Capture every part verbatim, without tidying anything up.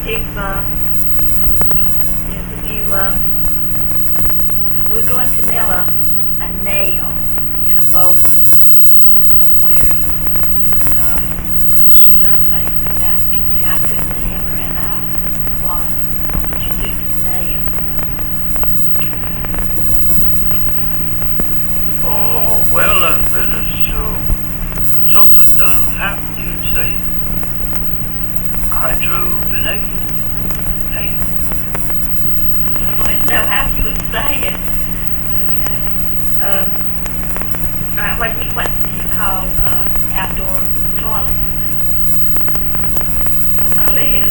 if, uh, yes, if you, uh, we're going to nail a, a nail in a bowl somewhere. Uh, young lady come back and say, I took the hammer and I what? What would you do to the nail? Oh, well, if it is uh, something done happen, you'd say, I drove the nail down. I wanted to know how you would say it. Okay. Um, alright, what do you, what do you call uh, outdoor toilets? Liz.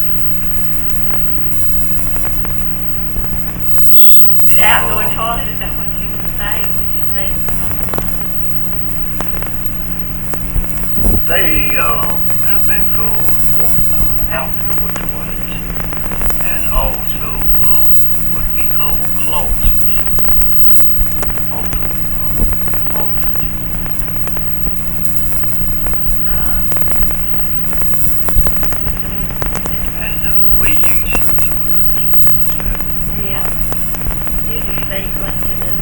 The outdoor Oh. toilet, is that what you would say, or would you say something? They uh, have been called uh, outdoor toilets, and also uh, would be called closets. Also, uh, closets. Uh, And uh, we use those words. So, yeah. Usually say you go into the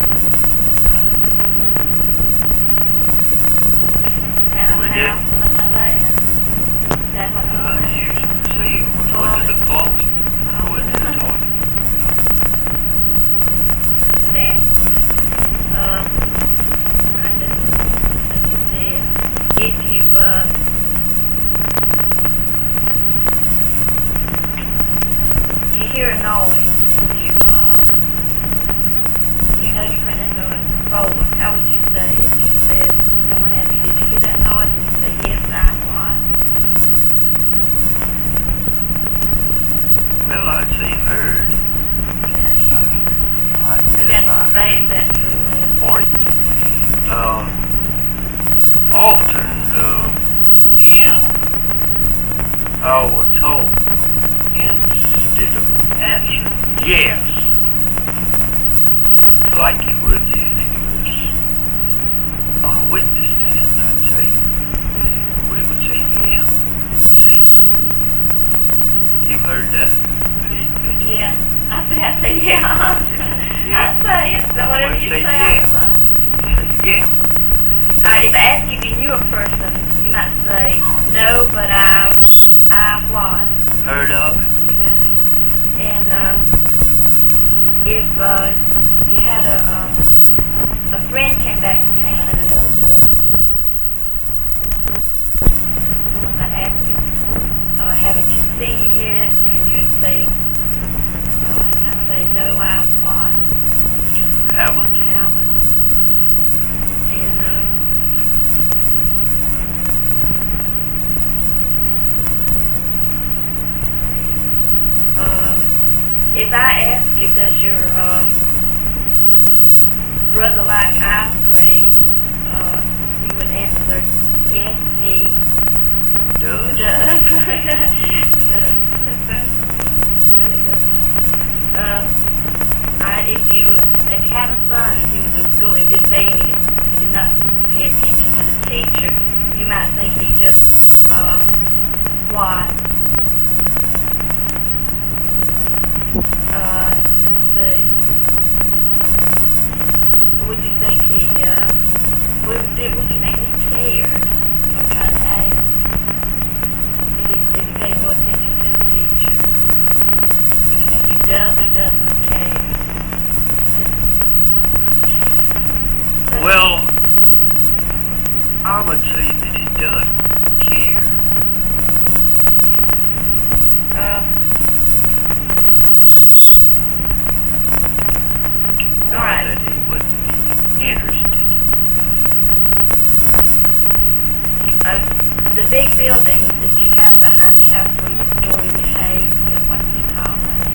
We did. outhouse, something like that. Is that what Uh, you you say? say you would go into the closet, go into the toilet. That, um, I just, as you said, if you've, uh, you hear a noise and you, uh, you know you heard that noise before, how would you say it? You said, someone asked you, did you hear that noise? And you say, yes, I was. Well, I'd say heard. Okay. I, I Maybe guess I I can say heard. that to Or, uh, often, uh, in our talk, instead of answer, yes, like you would if you was on a witness stand, I'd say, we would say, yeah, see, you heard that, Pete, did you? yeah. I say, I say, yeah. Yeah. I say it. So whatever would you say say, yeah. I Say, yeah. say. Alright, if I ask you if you knew a person, you might say, no, but I, I what? Heard of it? Okay. And, uh, if, uh, you had a, uh, a friend came back to town and another friend, someone might ask you, uh, haven't you seen him yet? And you'd say, uh, you might say, no, I what? Haven't? Haven't. And, uh, um, if I ask you, does your, um, brother like ice cream, uh, you would answer, yes, he Does? does. Does. Really good. Um, I, if you if you have a son and he was in school and did say he, he did not pay attention to the teacher, you might think he just uh, what? Uh, let's see. Would you think he uh, would, would you think he cared? I'm trying to ask. If he, if he pays no attention to the teacher, would you think he does or doesn't care? Just- Well, I would say that he does care. Um, Or All right. that he wouldn't be interested. uh, the big buildings that you have behind the house where you store your